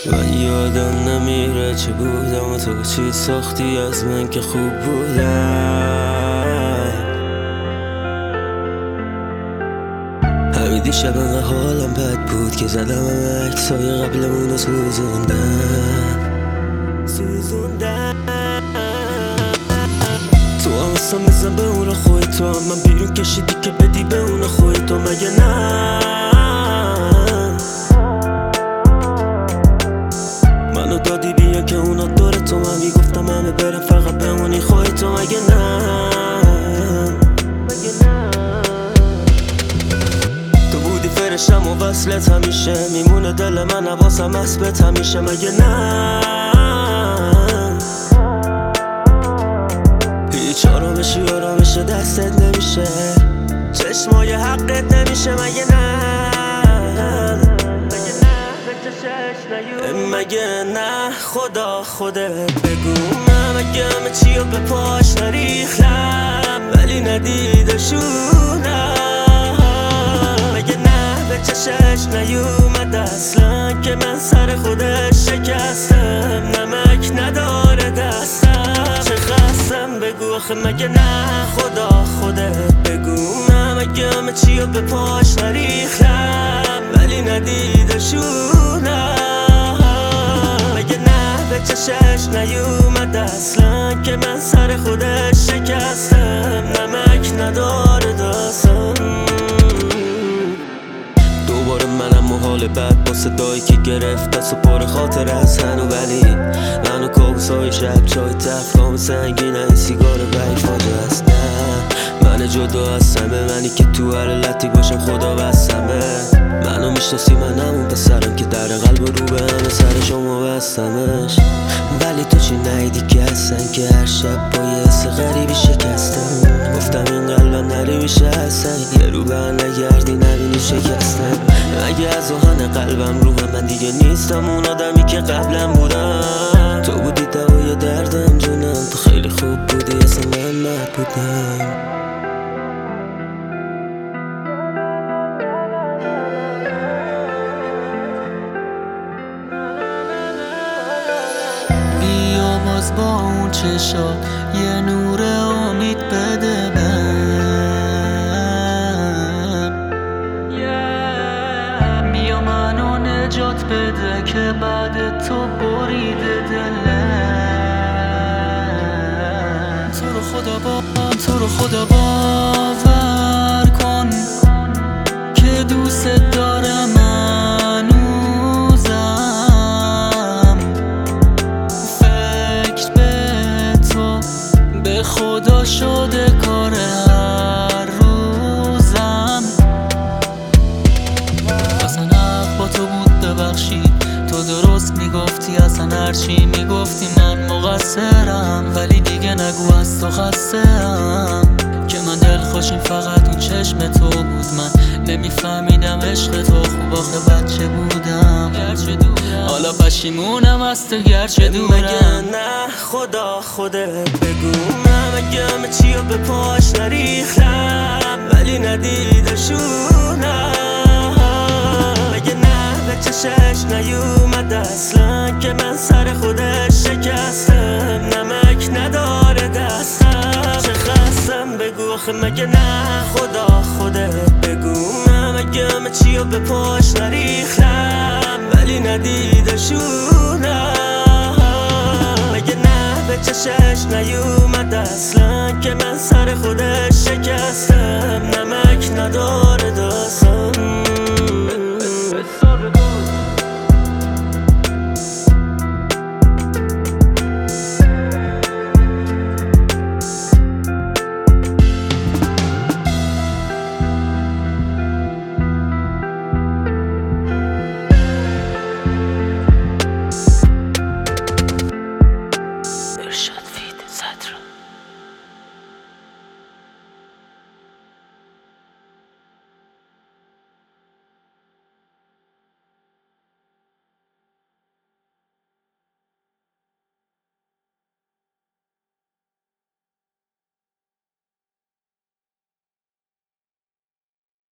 من یادم نمیره چه بودم و تو چی ساختی از من که خوب بودم. همین دیشب انقدر حالم بد بود که زدم عکسای قبلمون رو سوزوندم. تو هم اصلا بزن به اون خوی تو هم من بیرون کشیدی که بدی به اون خوی تو مگه نه؟ منو دادی بیا که اونا دور تو من میگفتم همه برم فقط بمونی خوی تو مگه نه؟ تو بودی فرشتم و وصلت همیشه میمونه دل من حواسم اسبت همیشه مگه نه؟ آرامش دستت نمیشه چشمای حقت نمیشه مگه نه؟ مگه نه خدا خودت بگو من مگه همه چیو به پاش نریختم ولی ندیدشونم. مگه نه به چشش نیومد اصلا که من سر خودش شکستم نمک نداره دستم چه خستم بگو آخه مگه نه خدا خودت بگو من مگه همه چیو به پاش نریختم ولی ندیدشونم. مگه نه به چشش نیومد اصلا که من سر خودش شکستم نمک نداره دستم. دوباره منم و حال بد با صدایی که گرفت دست و پر خاطر از هنو ولی منو کابوسای شب چای تفکام سنگین این سیگار بای فاجه است نه من جدا هستمه منی که تو هر لطی باشم خدا بستمه منو میشناسی من همون پسرم که در قلب رو به همه سر شما بستمش ولی تو چی نیدی که هستن که هر شب با یه حس غریبی شکستم گفتم این قلبم نری میشه هستن یه رو به نگردی نبینی شکستم اگه از آهن قلبم رو من دیگه نیستم اون آدمی که قبلم بودم تو بودی دوای دردم جونم تو خیلی خوب بودی اصلا من نبودم. بیا باز با اون چشات یه نور امید بده بیا منو نجات بده که بعد تو بریده دلم تو رو خدا باور کن که دوست دارم هنوزم فکر به تو به خدا شده کار هر روزم اصلا حق با تو بود ببخشید تو درست میگفتی اصلا هرچی میگفتی من مقصرم ولی دیگه نگو از تو خسته‌ام که من دلخوشیم فقط اون چشم تو بود من نمیفهمیدم عشق تو خوب آخه بچه بودم حالا پشیمونم از تو گرچه دورم. مگه نه خدا خودت بگو من مگه همه چیو به پاش نریختم ولی ندیدشونم. مگه نه به چشش نیومد اصلا که من سر خودش شکستم نمک نداره دستم چه خستم بگو آخه مگه نه خدا خودت بگو من مگه همه چیو به پاش نریختم